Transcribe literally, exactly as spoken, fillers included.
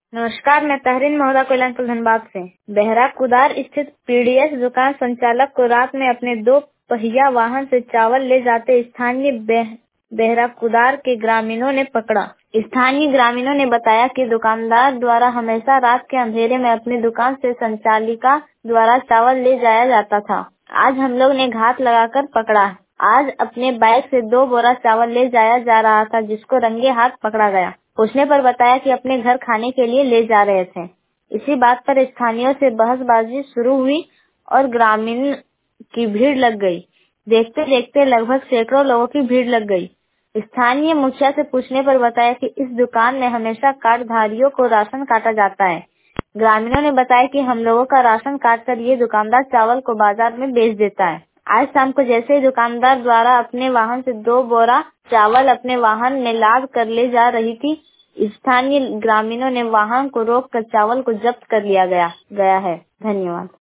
नमस्कार, मैं तहरीन महुदा कोयलानपुर धनबाद से। बेहरा कुदार स्थित पीडीएस दुकान संचालक को रात में अपने दो पहिया वाहन से चावल ले जाते स्थानीय बेह, बेहरा कुदार के ग्रामीणों ने पकड़ा। स्थानीय ग्रामीणों ने बताया कि दुकानदार द्वारा हमेशा रात के अंधेरे में अपनी दुकान से संचालिका द्वारा चावल ले जाया जाता था। आज हम लोग ने घात लगाकर पकड़ा। आज अपने बाइक से दो बोरा चावल ले जाया जा रहा था, जिसको रंगे हाथ पकड़ा गया। पूछने पर बताया कि अपने घर खाने के लिए ले जा रहे थे। इसी बात पर स्थानीयों से बहसबाजी शुरू हुई और ग्रामीण की भीड़ लग गई। देखते देखते लगभग सैकड़ों लोगों की भीड़ लग गई। स्थानीय मुखिया से पूछने पर बताया कि इस दुकान में हमेशा कार्डधारियों को राशन काटा जाता है। ग्रामीणों ने बताया कि हम लोगों का राशन काट कर ये दुकानदार चावल को बाजार में बेच देता है। आज शाम को जैसे ही दुकानदार द्वारा अपने वाहन से दो बोरा चावल अपने वाहन में लाद कर ले जा रही थी, स्थानीय ग्रामीणों ने वाहन को रोक कर चावल को जब्त कर लिया गया गया है। धन्यवाद।